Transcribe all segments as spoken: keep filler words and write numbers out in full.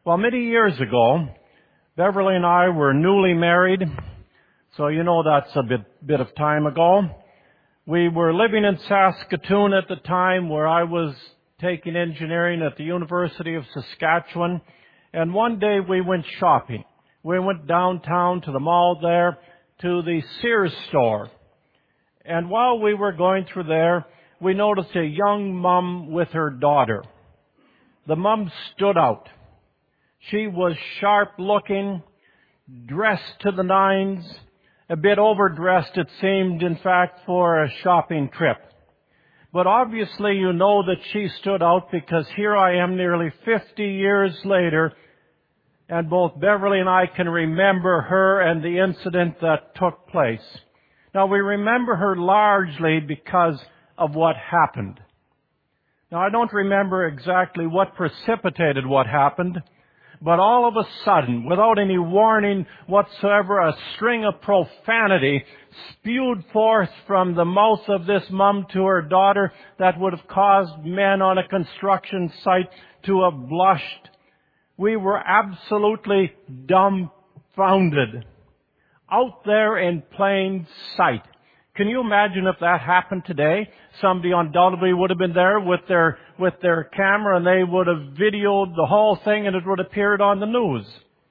Well, many years ago, Beverly and I were newly married, so you know that's a bit, bit of time ago. We were living in Saskatoon at the time, where I was taking engineering at the University of Saskatchewan, and one day we went shopping. We went downtown to the mall there, to the Sears store. And while we were going through there, we noticed a young mom with her daughter. The mom stood out. She was sharp-looking, dressed to the nines, a bit overdressed, it seemed, in fact, for a shopping trip. But obviously you know that she stood out, because here I am nearly fifty years later, and both Beverly and I can remember her and the incident that took place. Now, we remember her largely because of what happened. Now, I don't remember exactly what precipitated what happened, but all of a sudden, without any warning whatsoever, a string of profanity spewed forth from the mouth of this mom to her daughter that would have caused men on a construction site to have blushed. We were absolutely dumbfounded, out there in plain sight. Can you imagine if that happened today? Somebody undoubtedly would have been there with their with their camera, and they would have videoed the whole thing, and it would have appeared on the news.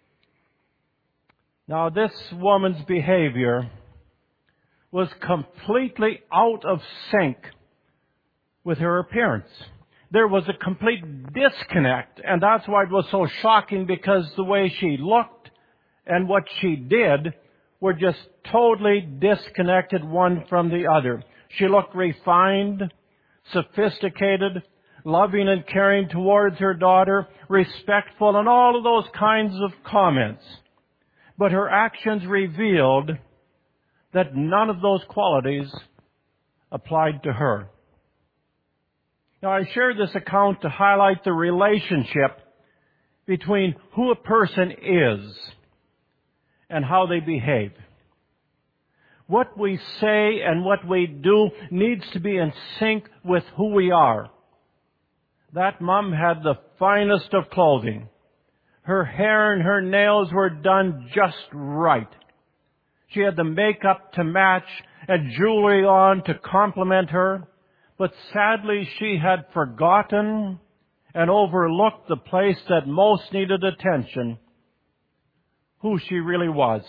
Now, this woman's behavior was completely out of sync with her appearance. There was a complete disconnect, and that's why it was so shocking, because the way she looked and what she did were just totally disconnected one from the other. She looked refined, sophisticated, loving and caring towards her daughter, respectful, and all of those kinds of comments. But her actions revealed that none of those qualities applied to her. Now, I share this account to highlight the relationship between who a person is and how they behave. What we say and what we do needs to be in sync with who we are. That mom had the finest of clothing. Her hair and her nails were done just right. She had the makeup to match and jewelry on to complement her. But sadly, she had forgotten and overlooked the place that most needed attention, who she really was.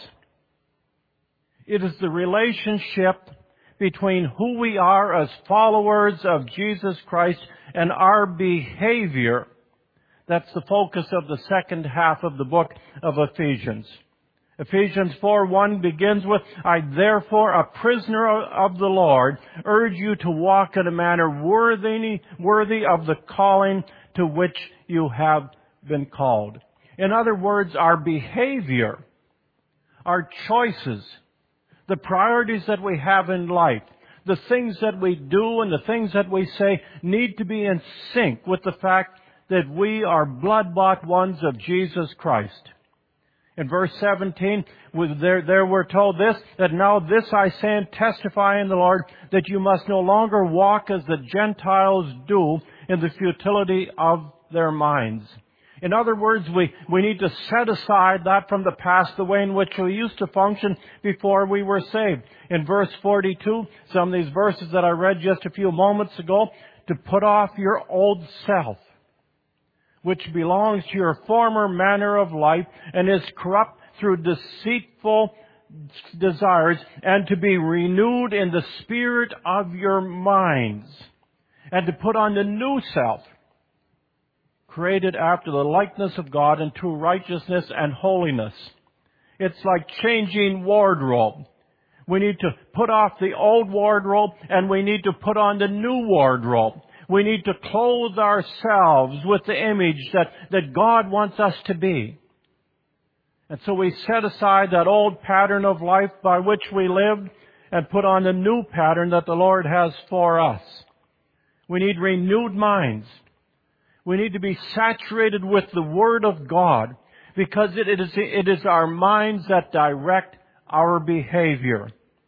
It is the relationship between who we are as followers of Jesus Christ and our behavior that's the focus of the second half of the book of Ephesians. Ephesians four one begins with, I therefore, a prisoner of the Lord, urge you to walk in a manner worthy, worthy of the calling to which you have been called. In other words, our behavior, our choices, the priorities that we have in life, the things that we do and the things that we say need to be in sync with the fact that we are blood-bought ones of Jesus Christ. In verse seventeen, there, there we're told this, that now this I say and testify in the Lord, that you must no longer walk as the Gentiles do in the futility of their minds. In other words, we, we need to set aside that from the past, the way in which we used to function before we were saved. In verse forty-two, some of these verses that I read just a few moments ago, to put off your old self, which belongs to your former manner of life and is corrupt through deceitful desires, and to be renewed in the spirit of your minds, and to put on the new self, created after the likeness of God in true righteousness and holiness. It's like changing wardrobe. We need to put off the old wardrobe, and we need to put on the new wardrobe. We need to clothe ourselves with the image that, that God wants us to be. And so we set aside that old pattern of life by which we lived and put on the new pattern that the Lord has for us. We need renewed minds. We need to be saturated with the Word of God, because it is, it is our minds that direct our behavior.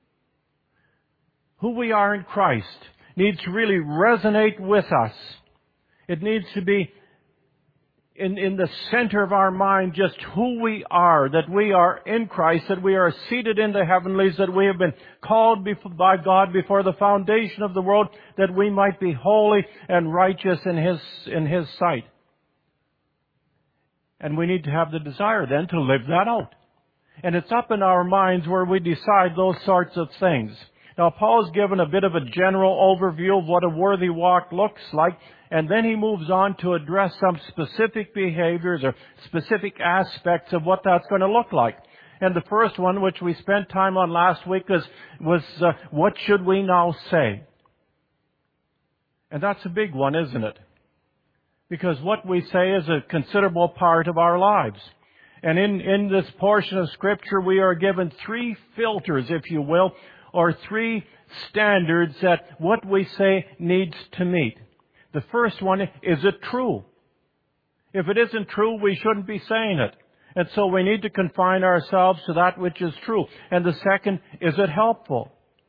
Who we are in Christ needs to really resonate with us. It needs to be in, in the center of our mind just who we are, that we are in Christ, that we are seated in the heavenlies, that we have been called by God before the foundation of the world, that we might be holy and righteous in His, in His sight. And we need to have the desire then to live that out. And it's up in our minds where we decide those sorts of things. Now, Paul's given a bit of a general overview of what a worthy walk looks like, and then he moves on to address some specific behaviors or specific aspects of what that's going to look like. And the first one, which we spent time on last week, is, was uh, what should we now say? And that's a big one, isn't it? Because what we say is a considerable part of our lives. And in, in this portion of Scripture, we are given three filters, if you will, or three standards that what we say needs to meet. The first one, is it true? If it isn't true, we shouldn't be saying it. And so we need to confine ourselves to that which is true. And the second, is it helpful?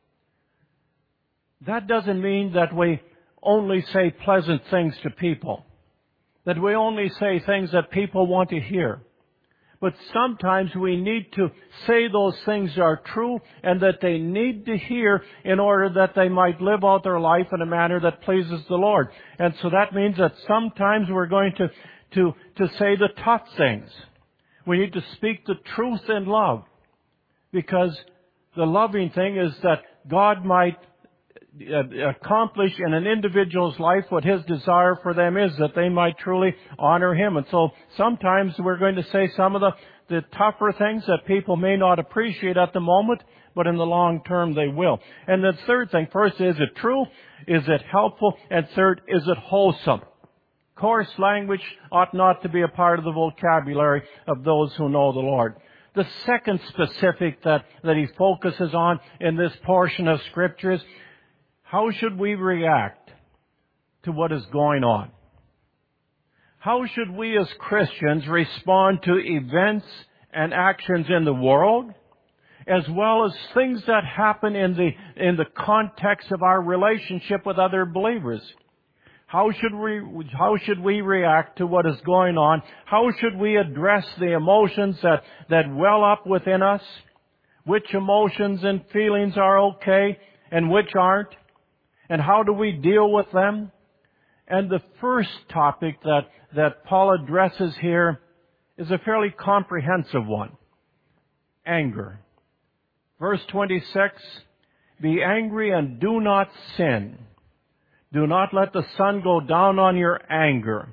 That doesn't mean that we only say pleasant things to people, that we only say things that people want to hear. But sometimes we need to say those things are true and that they need to hear in order that they might live out their life in a manner that pleases the Lord. And so that means that sometimes we're going to, to, to say the tough things. We need to speak the truth in love, because the loving thing is that God might accomplish in an individual's life what His desire for them is, that they might truly honor Him. And so sometimes we're going to say some of the, the tougher things that people may not appreciate at the moment, but in the long term they will. And the third thing, first, is it true? Is it helpful? And third, is it wholesome? Coarse language ought not to be a part of the vocabulary of those who know the Lord. The second specific that, that he focuses on in this portion of Scripture is, how should we react to what is going on? How should we as Christians respond to events and actions in the world, as well as things that happen in the, in the context of our relationship with other believers? How should we, how should we react to what is going on? How should we address the emotions that, that well up within us? Which emotions and feelings are okay and which aren't? And how do we deal with them? And the first topic that, that Paul addresses here is a fairly comprehensive one. Anger. Verse twenty-six, be angry and do not sin. Do not let the sun go down on your anger.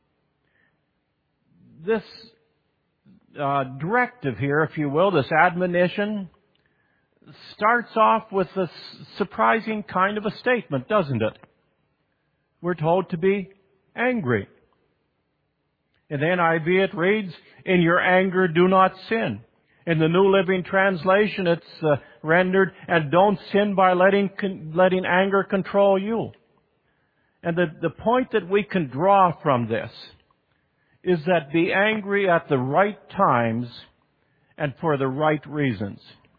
This uh, directive here, if you will, this admonition, starts off with a surprising kind of a statement, doesn't it? We're told to be angry. In the N I V it reads, in your anger do not sin. In the New Living Translation it's uh, rendered, and don't sin by letting, con- letting anger control you. And the, the point that we can draw from this is that be angry at the right times and for the right reasons.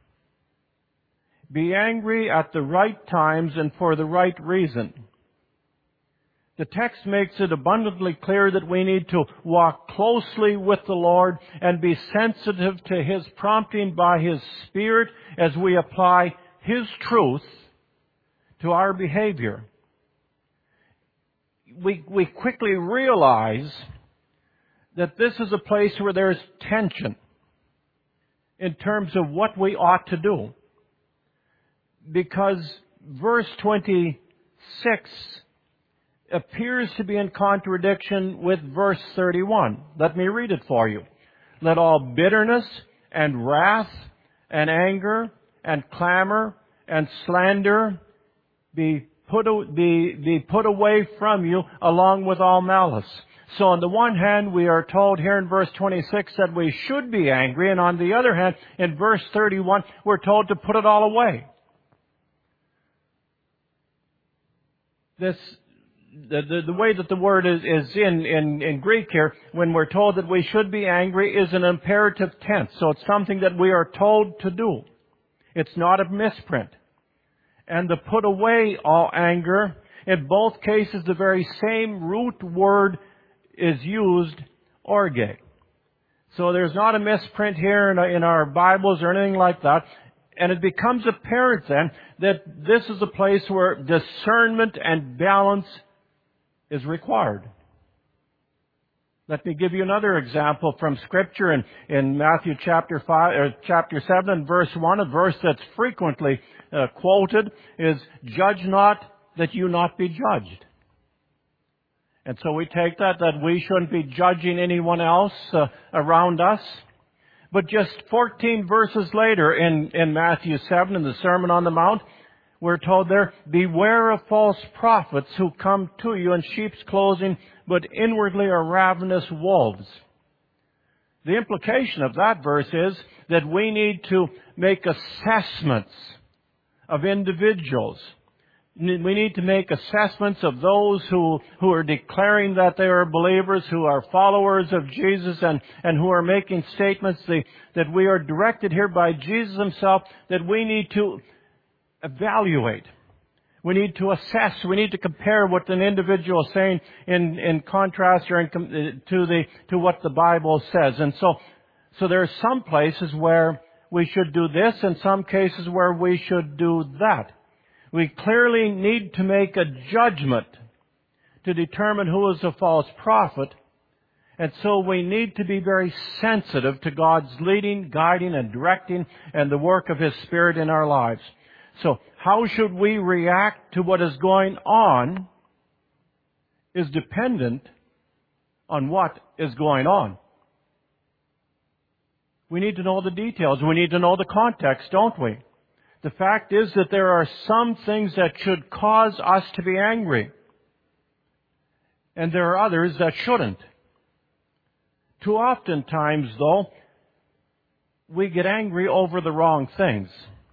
Be angry at the right times and for the right reason. The text makes it abundantly clear that we need to walk closely with the Lord and be sensitive to His prompting by His Spirit as we apply His truth to our behavior. We, we quickly realize that this is a place where there's tension in terms of what we ought to do. Because verse twenty-six appears to be in contradiction with verse thirty-one. Let me read it for you. Let all bitterness and wrath and anger and clamor and slander be put, be, be put away from you, along with all malice. So on the one hand, we are told here in verse twenty-six that we should be angry, and on the other hand, in verse thirty-one, we're told to put it all away. This, the, the, the way that the word is, is in, in, in Greek here, when we're told that we should be angry, is an imperative tense. So it's something that we are told to do. It's not a misprint. And to put away all anger, in both cases the very same root word is used orge. So there's not a misprint here in, in our Bibles or anything like that. And it becomes apparent then that this is a place where discernment and balance is required. Let me give you another example from Scripture in, in Matthew chapter five, or chapter seven and verse one. A verse that's frequently uh, quoted is, "Judge not, that you not be judged." And so we take that, that we shouldn't be judging anyone else uh, around us. But just fourteen verses later in, in Matthew seven, in the Sermon on the Mount, we're told there, "Beware of false prophets who come to you in sheep's clothing, but inwardly are ravenous wolves." The implication of that verse is that we need to make assessments of individuals. We need to make assessments of those who, who are declaring that they are believers, who are followers of Jesus, and, and who are making statements that, that we are directed here by Jesus Himself, that we need to evaluate. We need to assess. We need to compare what an individual is saying in, in contrast or in, to the to what the Bible says. And so, so there are some places where we should do this, and some cases where we should do that. We clearly need to make a judgment to determine who is a false prophet. And so we need to be very sensitive to God's leading, guiding, and directing, and the work of His Spirit in our lives. So how should we react to what is going on is dependent on what is going on. We need to know the details. We need to know the context, don't we? The fact is that there are some things that should cause us to be angry. And there are others that shouldn't. Too often times, though, we get angry over the wrong things,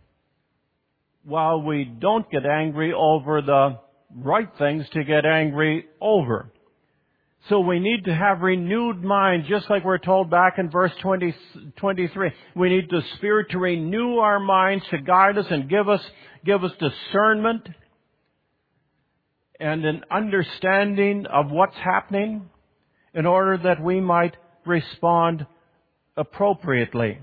while we don't get angry over the right things to get angry over. So we need to have renewed minds, just like we're told back in verse twenty, twenty-three. We need the Spirit to renew our minds, to guide us and give us, give us discernment and an understanding of what's happening in order that we might respond appropriately.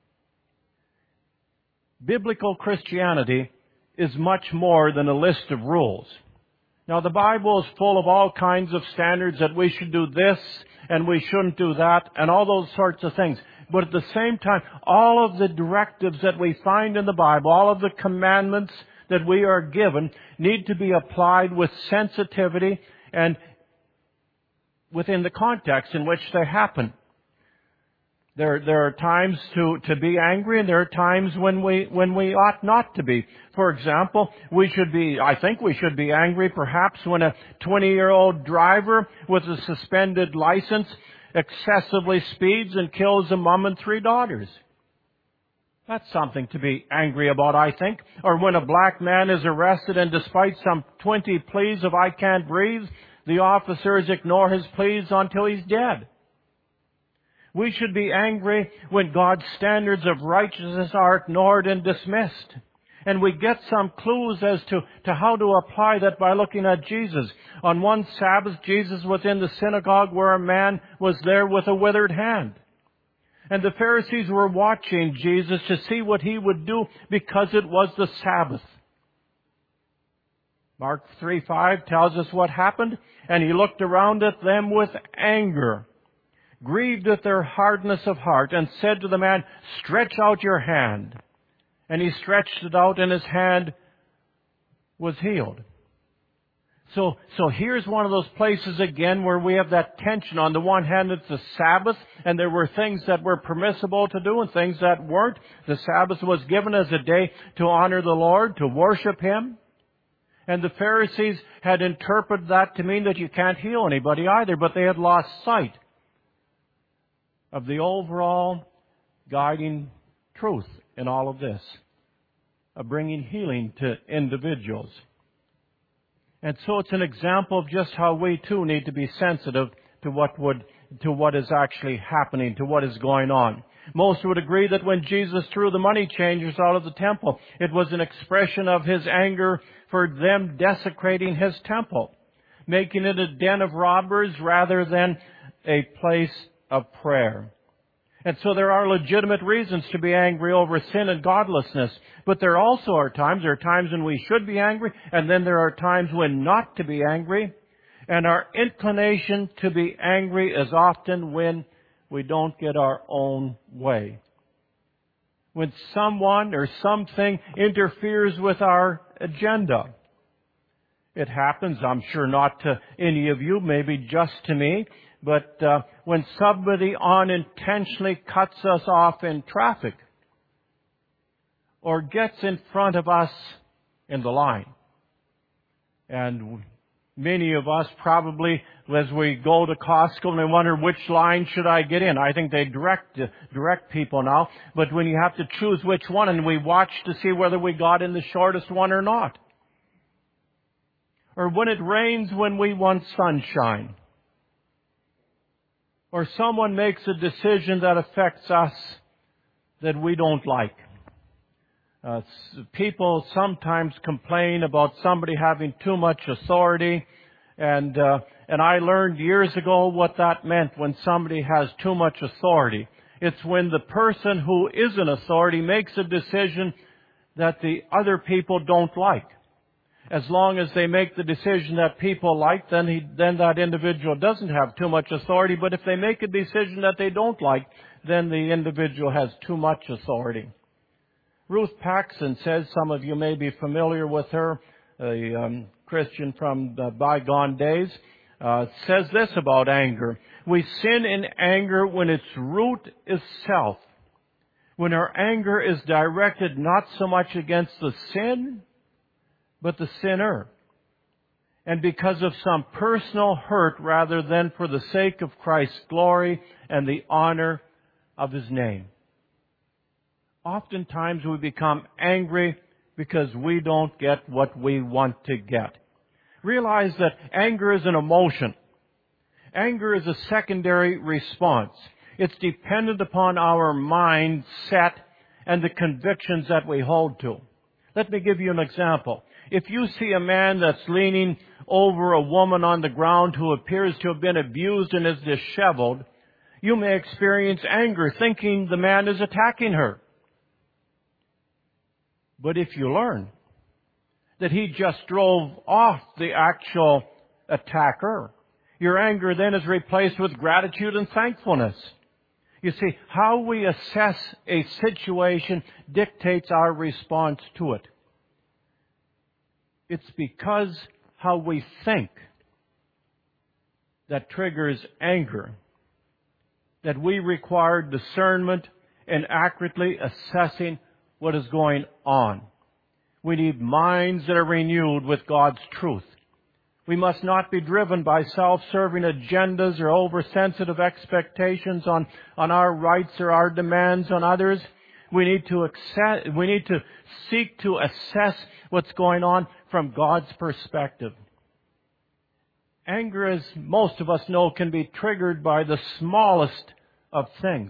Biblical Christianity is much more than a list of rules. Now, the Bible is full of all kinds of standards that we should do this and we shouldn't do that and all those sorts of things. But at the same time, all of the directives that we find in the Bible, all of the commandments that we are given, need to be applied with sensitivity and within the context in which they happen. There, there are times to, to be angry, and there are times when we, when we ought not to be. For example, we should be, I think we should be angry perhaps when a twenty-year-old driver with a suspended license excessively speeds and kills a mom and three daughters. That's something to be angry about, I think. Or when a black man is arrested and despite some twenty pleas of "I can't breathe," the officers ignore his pleas until he's dead. We should be angry when God's standards of righteousness are ignored and dismissed. And we get some clues as to, to how to apply that by looking at Jesus. On one Sabbath, Jesus was in the synagogue where a man was there with a withered hand. And the Pharisees were watching Jesus to see what He would do because it was the Sabbath. Mark three five tells us what happened. "And He looked around at them with anger, grieved at their hardness of heart, and said to the man, 'Stretch out your hand.' And he stretched it out, and his hand was healed." So, so here's one of those places again where we have that tension. On the one hand, it's the Sabbath, and there were things that were permissible to do and things that weren't. The Sabbath was given as a day to honor the Lord, to worship Him. And the Pharisees had interpreted that to mean that you can't heal anybody either, but they had lost sight of the overall guiding truth in all of this, of bringing healing to individuals. And so it's an example of just how we too need to be sensitive to what would, to what is actually happening, to what is going on. Most would agree that when Jesus threw the money changers out of the temple, it was an expression of His anger for them desecrating His temple, making it a den of robbers rather than a place of prayer. And so there are legitimate reasons to be angry over sin and godlessness. But there also are times, there are times when we should be angry, and then there are times when not to be angry. And our inclination to be angry is often when we don't get our own way. When someone or something interferes with our agenda. It happens, I'm sure not to any of you, maybe just to me, but uh, when somebody unintentionally cuts us off in traffic or gets in front of us in the line. And many of us probably, as we go to Costco and we wonder which line should I get in. I think they direct direct people now. But when you have to choose which one, and we watch to see whether we got in the shortest one or not. Or when it rains when we want sunshine. Or someone makes a decision that affects us that we don't like. Uh, people sometimes complain about somebody having too much authority. And, uh, and I learned years ago what that meant when somebody has too much authority. It's when the person who is an authority makes a decision that the other people don't like. As long as they make the decision that people like, then he, then that individual doesn't have too much authority. But if they make a decision that they don't like, then the individual has too much authority. Ruth Paxson says, some of you may be familiar with her, a um, Christian from the bygone days, uh, says this about anger. We sin in anger when its root is self. When our anger is directed not so much against the sin, but the sinner. And because of some personal hurt rather than for the sake of Christ's glory and the honor of His name. Oftentimes we become angry because we don't get what we want to get. Realize that anger is an emotion. Anger is a secondary response. It's dependent upon our mindset and the convictions that we hold to. Let me give you an example. If you see a man that's leaning over a woman on the ground who appears to have been abused and is disheveled, you may experience anger thinking the man is attacking her. But if you learn that he just drove off the actual attacker, your anger then is replaced with gratitude and thankfulness. You see, how we assess a situation dictates our response to it. It's because how we think that triggers anger, that we require discernment in accurately assessing what is going on. We need minds that are renewed with God's truth. We must not be driven by self-serving agendas or oversensitive expectations on, on our rights or our demands on others. We need to accept, we need to seek to assess what's going on from God's perspective. Anger, as most of us know, can be triggered by the smallest of things.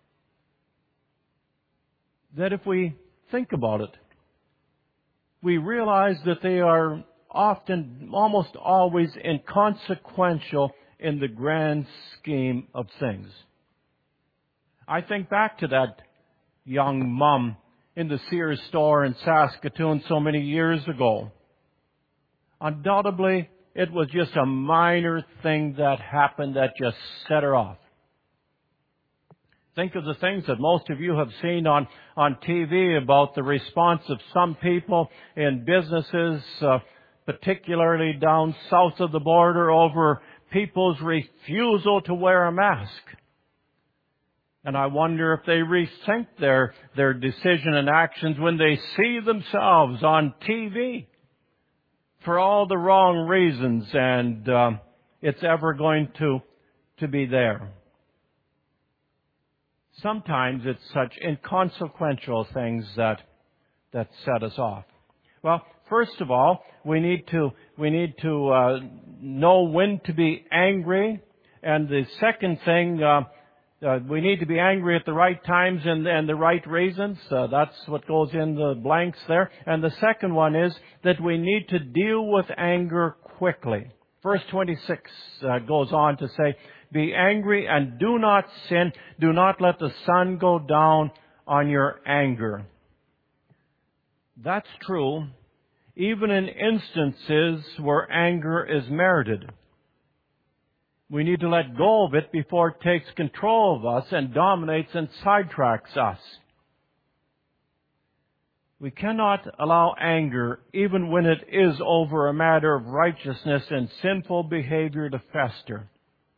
That if we think about it, we realize that they are often, almost always, inconsequential in the grand scheme of things. I think back to that young mom in the Sears store in Saskatoon so many years ago. Undoubtedly, it was just a minor thing that happened that just set her off. Think of the things that most of you have seen on, on T V about the response of some people in businesses, uh, particularly down south of the border, over people's refusal to wear a mask. And I wonder if they rethink their, their decision and actions when they see themselves on T V for all the wrong reasons, and uh, it's ever going to, to be there. Sometimes it's such inconsequential things that that set us off. Well, first of all, we need to we need to uh, know when to be angry, and the second thing, uh, uh, we need to be angry at the right times and, and the right reasons. Uh, that's what goes in the blanks there. And the second one is that we need to deal with anger quickly. Verse twenty-six uh, goes on to say, Be angry and do not sin. Do not let the sun go down on your anger. That's true, even in instances where anger is merited. We need to let go of it before it takes control of us and dominates and sidetracks us. We cannot allow anger, even when it is over a matter of righteousness and sinful behavior, to fester.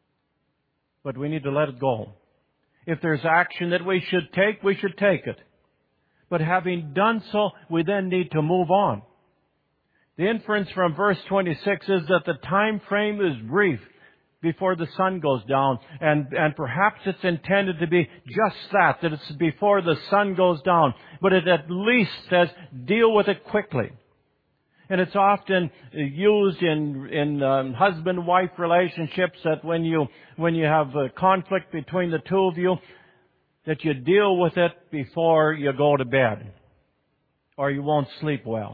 But we need to let it go. If there's action that we should take, we should take it. But having done so, we then need to move on. The inference from verse twenty-six is that the time frame is brief before the sun goes down. And, and perhaps it's intended to be just that, that it's before the sun goes down. But it at least says, deal with it quickly. And it's often used in, in um, husband-wife relationships that when you, when you have a conflict between the two of you, that you deal with it before you go to bed, or you won't sleep well.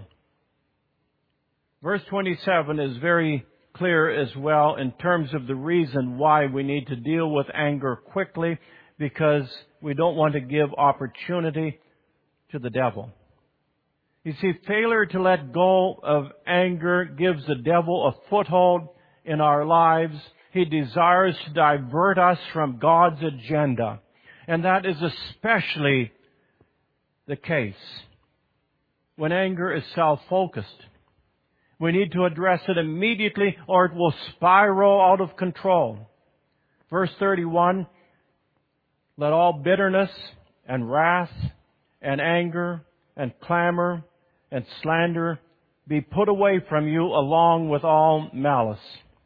Verse twenty-seven is very clear as well in terms of the reason why we need to deal with anger quickly, because we don't want to give opportunity to the devil. You see, failure to let go of anger gives the devil a foothold in our lives. He desires to divert us from God's agenda. And that is especially the case when anger is self-focused. We need to address it immediately or it will spiral out of control. Verse thirty-one, let all bitterness and wrath and anger and clamor and slander be put away from you along with all malice.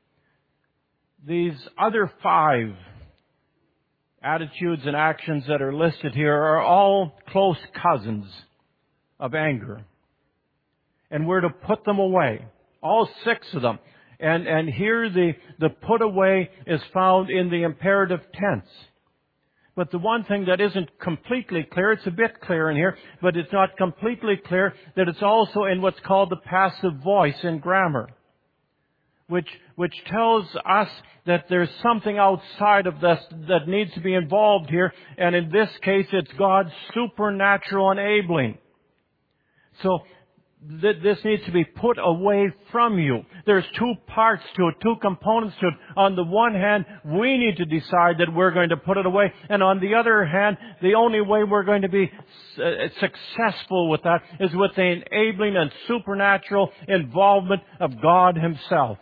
These other five attitudes and actions that are listed here are all close cousins of anger. And we're to put them away. All six of them. And, and here the, the put away is found in the imperative tense. But the one thing that isn't completely clear, it's a bit clear in here, but it's not completely clear, that it's also in what's called the passive voice in grammar. Which, which tells us that there's something outside of this that needs to be involved here. And in this case, it's God's supernatural enabling. So, this needs to be put away from you. There's two parts to it, two components to it. On the one hand, we need to decide that we're going to put it away. And on the other hand, the only way we're going to be successful with that is with the enabling and supernatural involvement of God Himself.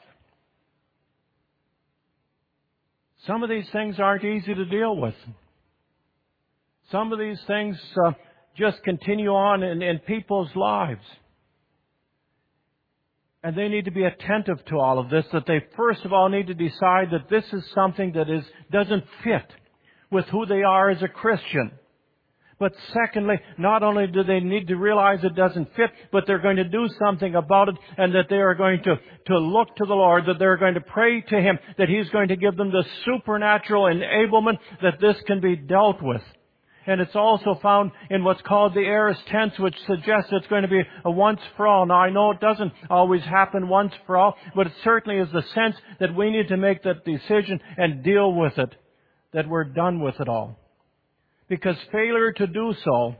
Some of these things aren't easy to deal with. Some of these things uh, just continue on in, in people's lives. And they need to be attentive to all of this, that they first of all need to decide that this is something that is doesn't fit with who they are as a Christian. But secondly, not only do they need to realize it doesn't fit, but they're going to do something about it, and that they are going to, to look to the Lord, that they're going to pray to Him, that He's going to give them the supernatural enablement that this can be dealt with. And it's also found in what's called the aorist tense, which suggests it's going to be a once for all. Now, I know it doesn't always happen once for all, but it certainly is the sense that we need to make that decision and deal with it, that we're done with it all. Because failure to do so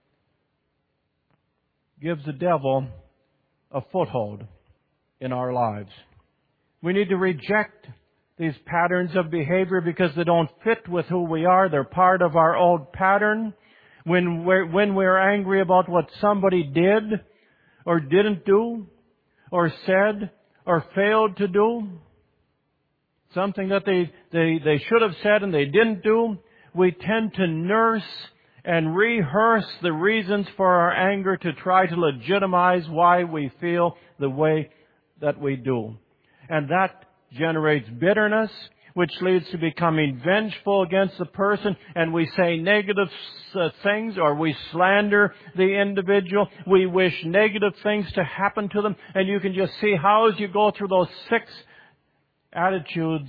gives the devil a foothold in our lives. We need to reject these patterns of behavior because they don't fit with who we are. They're part of our old pattern. When we're, when we're angry about what somebody did or didn't do or said or failed to do, something that they, they, they should have said and they didn't do, we tend to nurse and rehearse the reasons for our anger to try to legitimize why we feel the way that we do. And that generates bitterness, which leads to becoming vengeful against the person, and we say negative uh, things, or we slander the individual. We wish negative things to happen to them, and you can just see how as you go through those six attitudes,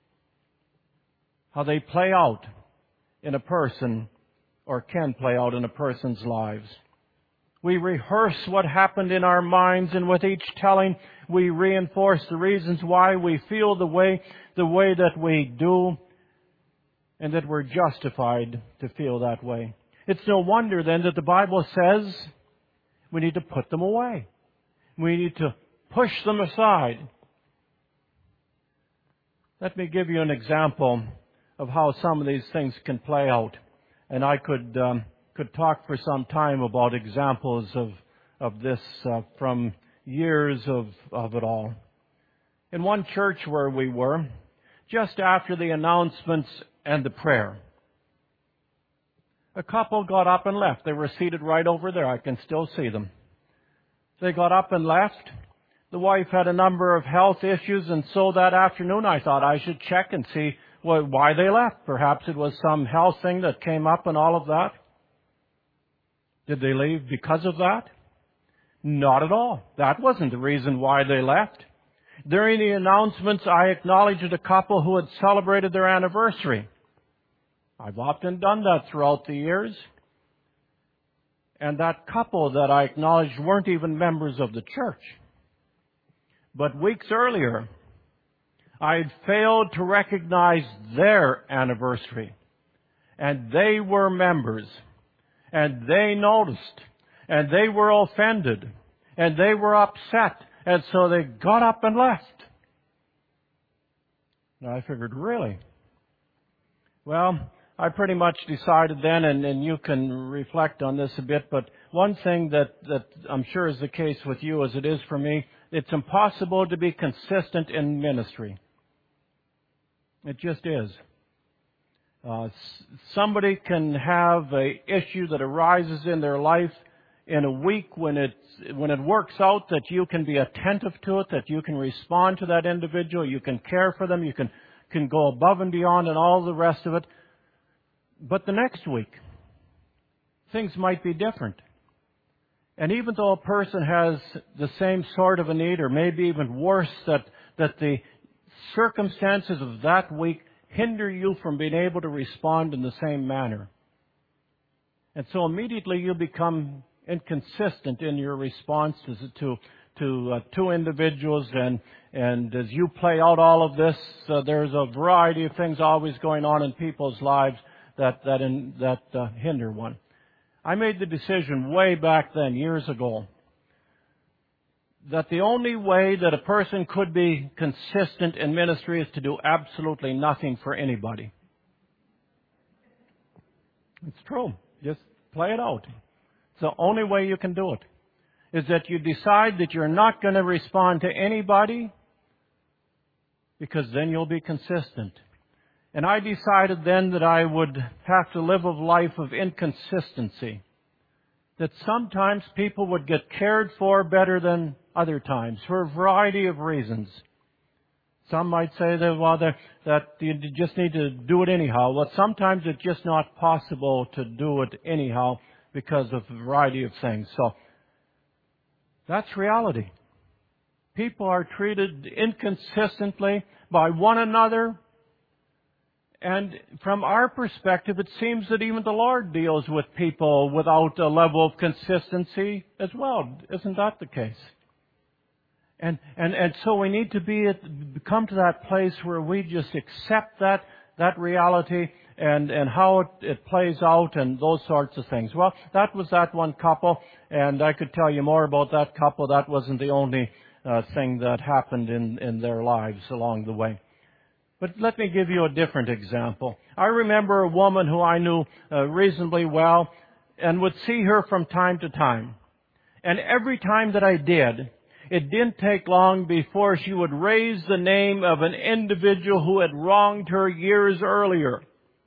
how they play out in a person, or can play out in a person's lives. We rehearse what happened in our minds, and with each telling, we reinforce the reasons why we feel the way, the way that we do, and that we're justified to feel that way. It's no wonder then that the Bible says we need to put them away. We need to push them aside. Let me give you an example of how some of these things can play out. And I could um, could talk for some time about examples of of this uh, from years of, of it all. In one church where we were, just after the announcements and the prayer, a couple got up and left. They were seated right over there. I can still see them. They got up and left. The wife had a number of health issues, and so that afternoon I thought I should check and see why they left. Perhaps it was some health thing that came up and all of that. Did they leave because of that? Not at all. That wasn't the reason why they left. During the announcements, I acknowledged a couple who had celebrated their anniversary. I've often done that throughout the years. And that couple that I acknowledged weren't even members of the church. But weeks earlier, I had failed to recognize their anniversary. And they were members. And they noticed. And they were offended. And they were upset. And so they got up and left. And I figured, really? Well, I pretty much decided then, and, and you can reflect on this a bit, but one thing that, that I'm sure is the case with you as it is for me, it's impossible to be consistent in ministry. It just is. Uh, somebody can have a issue that arises in their life in a week when it when it works out that you can be attentive to it, that you can respond to that individual, you can care for them, you can can go above and beyond and all the rest of it. But the next week, things might be different. And even though a person has the same sort of a need, or maybe even worse, that that the circumstances of that week hinder you from being able to respond in the same manner. And so immediately you become inconsistent in your response to to, to uh, two individuals, and and as you play out all of this, uh, there's a variety of things always going on in people's lives that that in, that uh, hinder one. I made the decision way back then, years ago, that the only way that a person could be consistent in ministry is to do absolutely nothing for anybody. It's true. Just play it out. It's the only way you can do it, is that you decide that you're not going to respond to anybody, because then you'll be consistent. And I decided then that I would have to live a life of inconsistency. That sometimes people would get cared for better than other times for a variety of reasons. Some might say that, well, that, that you just need to do it anyhow. Well, sometimes it's just not possible to do it anyhow because of a variety of things. So that's reality. People are treated inconsistently by one another. And from our perspective, it seems that even the Lord deals with people without a level of consistency as well. Isn't that the case? And and and so we need to be at, come to that place where we just accept that that reality and and how it, it plays out and those sorts of things. Well, that was that one couple, and I could tell you more about that couple. That wasn't the only uh, thing that happened in in their lives along the way. But let me give you a different example. I remember a woman who I knew uh, reasonably well and would see her from time to time. And every time that I did, it didn't take long before she would raise the name of an individual who had wronged her years earlier.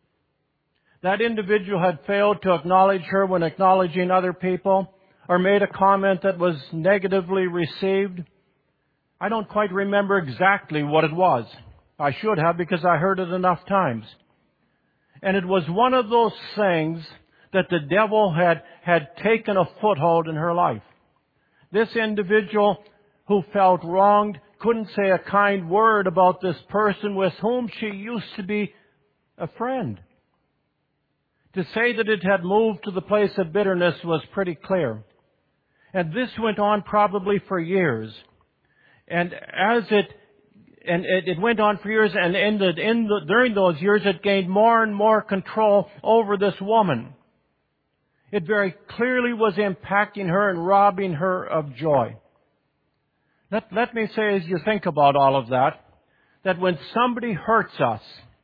That individual had failed to acknowledge her when acknowledging other people, or made a comment that was negatively received. I don't quite remember exactly what it was. I should have, because I heard it enough times. And it was one of those things that the devil had, had taken a foothold in her life. This individual who felt wronged couldn't say a kind word about this person with whom she used to be a friend. To say that it had moved to the place of bitterness was pretty clear. And this went on probably for years. And as it, and it, it went on for years, and in the, in the, during those years it gained more and more control over this woman. It very clearly was impacting her and robbing her of joy. Let, let me say, as you think about all of that, that when somebody hurts us,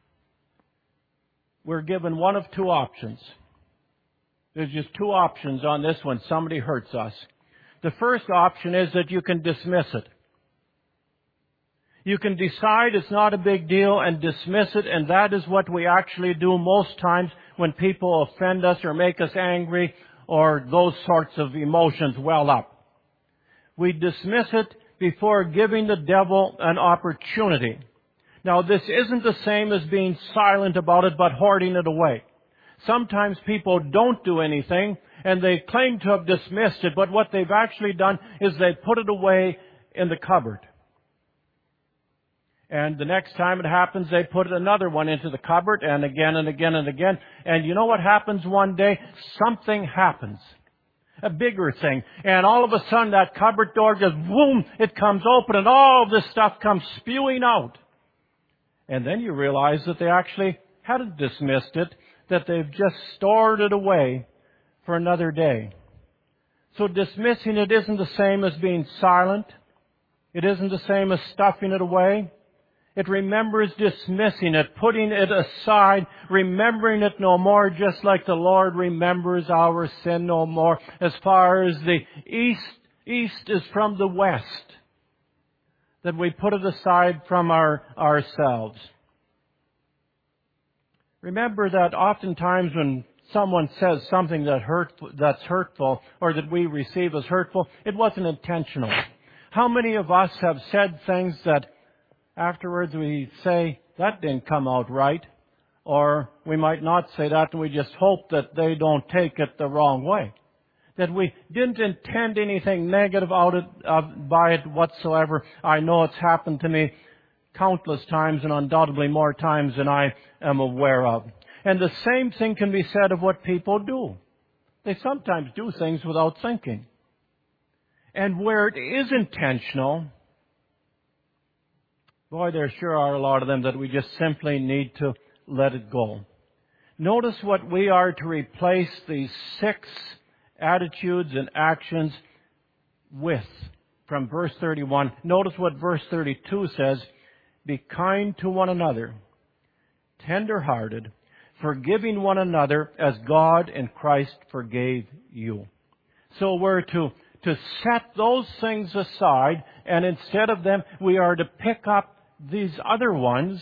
we're given one of two options. There's just two options on this when somebody hurts us. The first option is that you can dismiss it. You can decide it's not a big deal and dismiss it, and that is what we actually do most times when people offend us or make us angry or those sorts of emotions well up. We dismiss it before giving the devil an opportunity. Now, this isn't the same as being silent about it, but hoarding it away. Sometimes people don't do anything, and they claim to have dismissed it, but what they've actually done is they put it away in the cupboard. And the next time it happens, they put another one into the cupboard, and again and again and again. And you know what happens one day? Something happens. A bigger thing. And all of a sudden that cupboard door just, boom, it comes open, and all of this stuff comes spewing out. And then you realize that they actually hadn't dismissed it, that they've just stored it away for another day. So dismissing it isn't the same as being silent. It isn't the same as stuffing it away. It remembers dismissing it, putting it aside, remembering it no more, just like the Lord remembers our sin no more. As far as the east, east is from the west, that we put it aside from our, ourselves. Remember that oftentimes when someone says something that hurt, that's hurtful, or that we receive as hurtful, it wasn't intentional. How many of us have said things that afterwards we say, that didn't come out right, or we might not say that and we just hope that they don't take it the wrong way. That we didn't intend anything negative out of, uh, by it whatsoever. I know it's happened to me countless times, and undoubtedly more times than I am aware of. And the same thing can be said of what people do. They sometimes do things without thinking. And where it is intentional, boy, there sure are a lot of them that we just simply need to let it go. Notice what we are to replace these six attitudes and actions with. From verse thirty-one, notice what verse thirty-two says. Be kind to one another, tender-hearted, forgiving one another as God in Christ forgave you. So we're to, to set those things aside, and instead of them, we are to pick up these other ones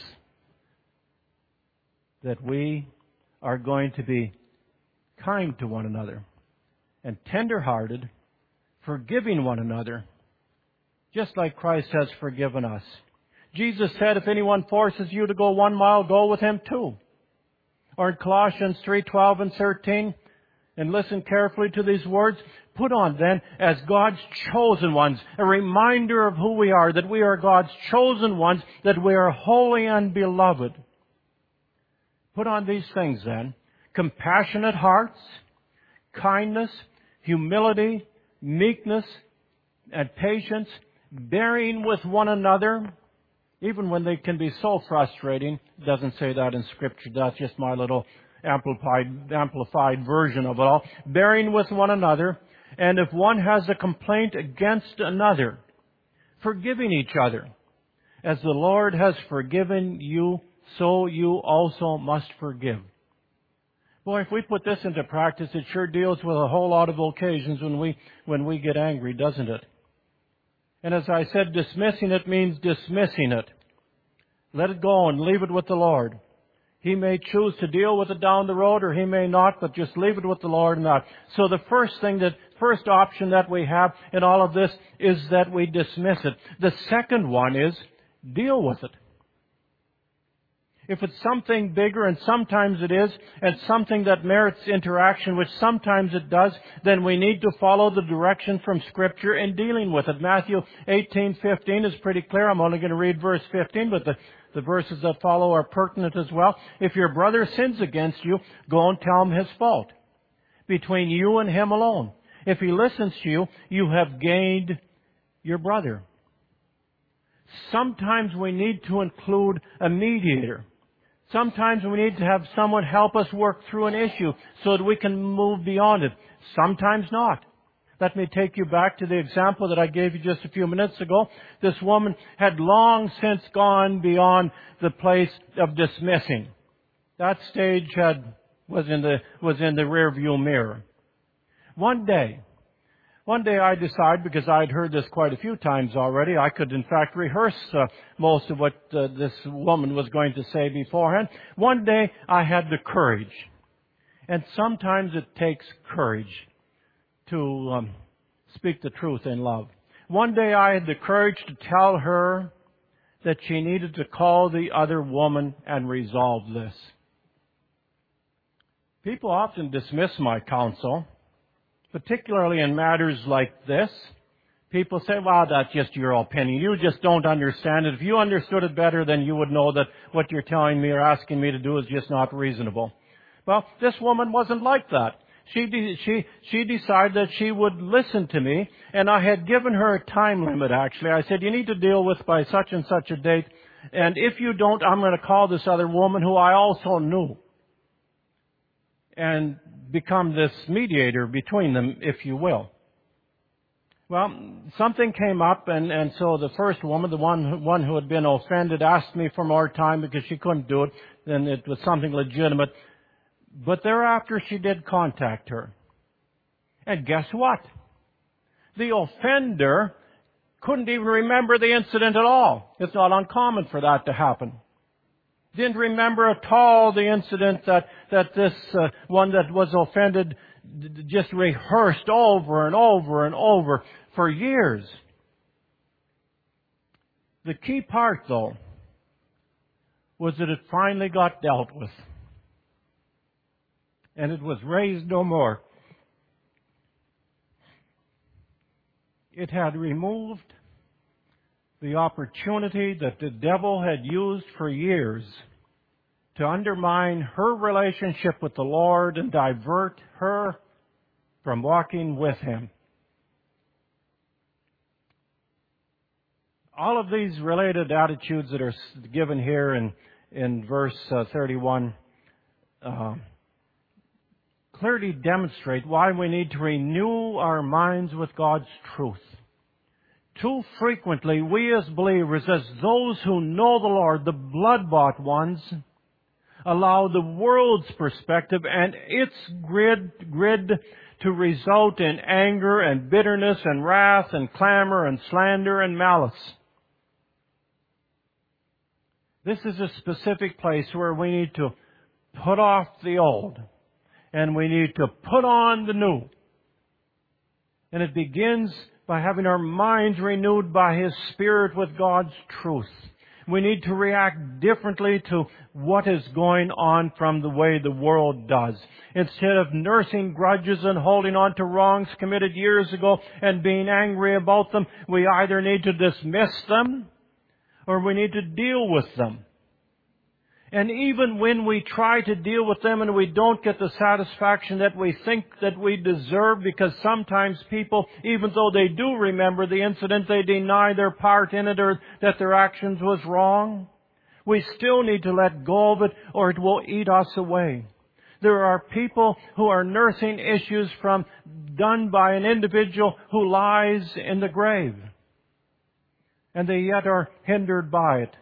that we are going to be kind to one another and tender-hearted, forgiving one another, just like Christ has forgiven us. Jesus said, if anyone forces you to go one mile, go with him two. Or in Colossians three twelve and thirteen, and listen carefully to these words, put on then as God's chosen ones, a reminder of who we are, that we are God's chosen ones, that we are holy and beloved. Put on these things then, compassionate hearts, kindness, humility, meekness, and patience, bearing with one another, even when they can be so frustrating. It doesn't say that in Scripture. That's just my little amplified, amplified version of it all. Bearing with one another, and if one has a complaint against another, forgiving each other. As the Lord has forgiven you, so you also must forgive. Boy, if we put this into practice, it sure deals with a whole lot of occasions when we, when we get angry, doesn't it? And as I said, dismissing it means dismissing it. Let it go and leave it with the Lord. He may choose to deal with it down the road, or He may not, but just leave it with the Lord and that. So the first thing, that first option that we have in all of this is that we dismiss it. The second one is deal with it. If it's something bigger, and sometimes it is, and something that merits interaction, which sometimes it does, then we need to follow the direction from Scripture in dealing with it. Matthew eighteen fifteen is pretty clear. I'm only going to read verse fifteen, but the, the verses that follow are pertinent as well. If your brother sins against you, go and tell him his fault, between you and him alone. If he listens to you, you have gained your brother. Sometimes we need to include a mediator. Sometimes we need to have someone help us work through an issue so that we can move beyond it. Sometimes not. Let me take you back to the example that I gave you just a few minutes ago. This woman had long since gone beyond the place of dismissing. That stage had, was in the, was in the rearview mirror. One day, one day I decided, because I'd heard this quite a few times already, I could in fact rehearse uh, most of what uh, this woman was going to say beforehand. One day I had the courage. And sometimes it takes courage to um, speak the truth in love. One day I had the courage to tell her that she needed to call the other woman and resolve this. People often dismiss my counsel, particularly in matters like this. People say, well, that's just your opinion. You just don't understand it. If you understood it better, then you would know that what you're telling me or asking me to do is just not reasonable. Well, this woman wasn't like that. She, de- she, she decided that she would listen to me, and I had given her a time limit, actually. I said, you need to deal with by such and such a date, and if you don't, I'm going to call this other woman who I also knew, and become this mediator between them, if you will. Well, something came up, and, and so the first woman, the one, who- one who had been offended, asked me for more time because she couldn't do it, and it was something legitimate. But thereafter she did contact her. And guess what? The offender couldn't even remember the incident at all. It's not uncommon for that to happen. Didn't remember at all the incident that, that this uh, one that was offended d- d- just rehearsed over and over and over for years. The key part, though, was that it finally got dealt with. And it was raised no more. It had removed the opportunity that the devil had used for years to undermine her relationship with the Lord and divert her from walking with Him. All of these related attitudes that are given here in, in verse uh, thirty-one uh, clearly demonstrate why we need to renew our minds with God's truth. Too frequently, we as believers, as those who know the Lord, the blood-bought ones, allow the world's perspective and its grid, grid to result in anger and bitterness and wrath and clamor and slander and malice. This is a specific place where we need to put off the old and we need to put on the new. And it begins by having our minds renewed by His Spirit with God's truth. We need to react differently to what is going on from the way the world does. Instead of nursing grudges and holding on to wrongs committed years ago and being angry about them, we either need to dismiss them or we need to deal with them. And even when we try to deal with them and we don't get the satisfaction that we think that we deserve, because sometimes people, even though they do remember the incident, they deny their part in it or that their actions was wrong, we still need to let go of it or it will eat us away. There are people who are nursing issues from done by an individual who lies in the grave, and they yet are hindered by it.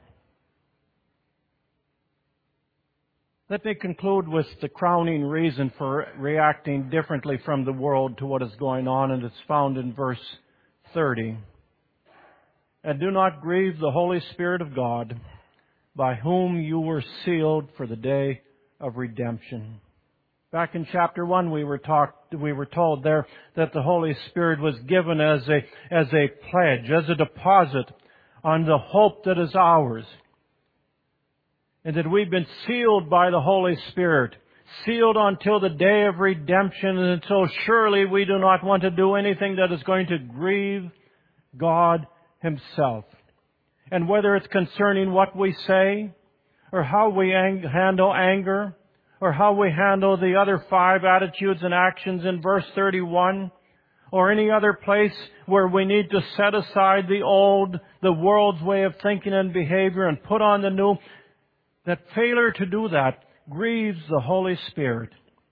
Let me conclude with the crowning reason for reacting differently from the world to what is going on, and it's found in verse thirty. And do not grieve the Holy Spirit of God, by whom you were sealed for the day of redemption. Back in chapter one, we were talked, we were told there that the Holy Spirit was given as a, as a pledge, as a deposit on the hope that is ours. And that we've been sealed by the Holy Spirit, sealed until the day of redemption, and so surely we do not want to do anything that is going to grieve God Himself. And whether it's concerning what we say, or how we ang- handle anger, or how we handle the other five attitudes and actions in verse thirty-one, or any other place where we need to set aside the old, the world's way of thinking and behavior and put on the new, that failure to do that grieves the Holy Spirit.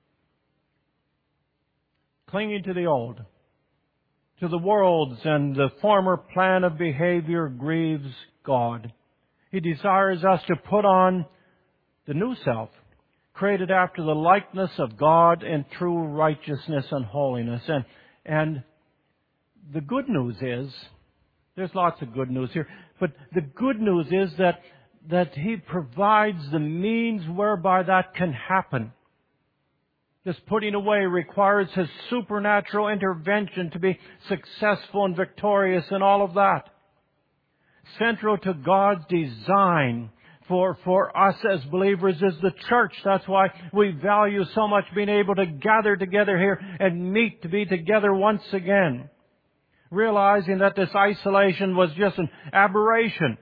Clinging to the old, to the world's and the former plan of behavior grieves God. He desires us to put on the new self, created after the likeness of God in true righteousness and holiness. And, and the good news is, there's lots of good news here, but the good news is that, that He provides the means whereby that can happen. This putting away requires His supernatural intervention to be successful and victorious in all of that. Central to God's design for, for us as believers is the church. That's why we value so much being able to gather together here and meet to be together once again. Realizing that this isolation was just an aberration.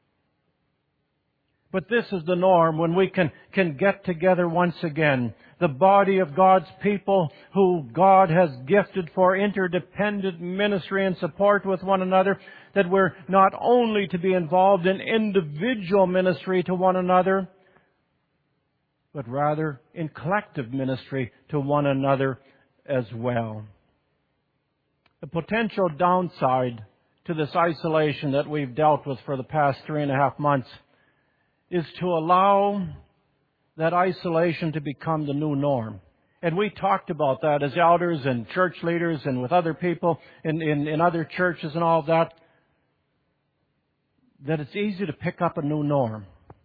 But this is the norm when we can, can get together once again. The body of God's people who God has gifted for interdependent ministry and support with one another, that we're not only to be involved in individual ministry to one another, but rather in collective ministry to one another as well. The potential downside to this isolation that we've dealt with for the past three and a half months is to allow that isolation to become the new norm. And we talked about that as elders and church leaders and with other people in, in, in other churches and all of that, that it's easy to pick up a new norm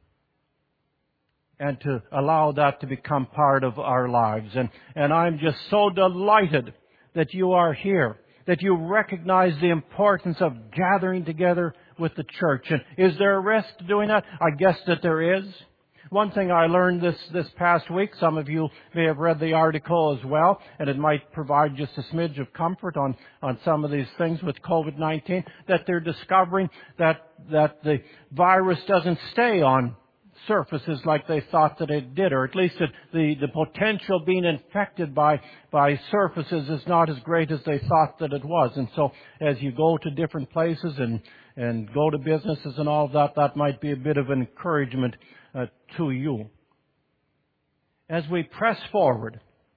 and to allow that to become part of our lives. And, and I'm just so delighted that you are here, that you recognize the importance of gathering together with the church. And is there a risk to doing that? I guess that there is. One thing I learned this, this past week, some of you may have read the article as well, and it might provide just a smidge of comfort on, on some of these things with COVID nineteen, that they're discovering that, that the virus doesn't stay on surfaces like they thought that it did, or at least that the, the potential being infected by, by surfaces is not as great as they thought that it was. And so as you go to different places and, and go to businesses and all of that, that might be a bit of encouragement uh, to you. As we press forward,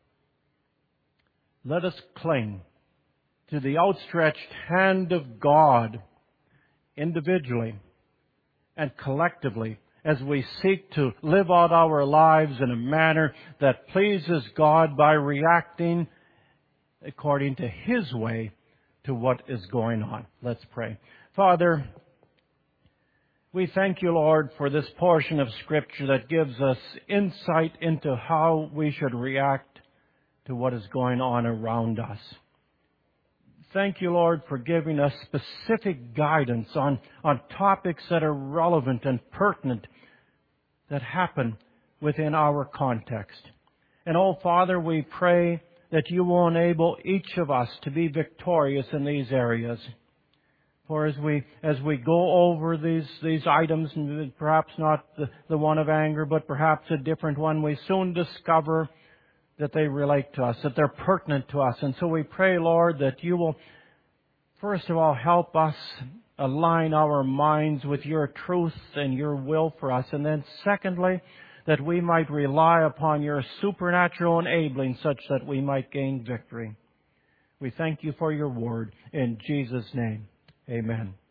let us cling to the outstretched hand of God individually and collectively, as we seek to live out our lives in a manner that pleases God by reacting according to His way to what is going on. Let's pray. Father, we thank you, Lord, for this portion of Scripture that gives us insight into how we should react to what is going on around us. Thank you, Lord, for giving us specific guidance on, on topics that are relevant and pertinent that happen within our context. And, oh, Father, we pray that you will enable each of us to be victorious in these areas. For as we as we go over these, these items, and perhaps not the, the one of anger, but perhaps a different one, we soon discover that they relate to us, that they're pertinent to us. And so we pray, Lord, that you will, first of all, help us align our minds with your truth and your will for us. And then secondly, that we might rely upon your supernatural enabling such that we might gain victory. We thank you for your word. In Jesus' name, amen.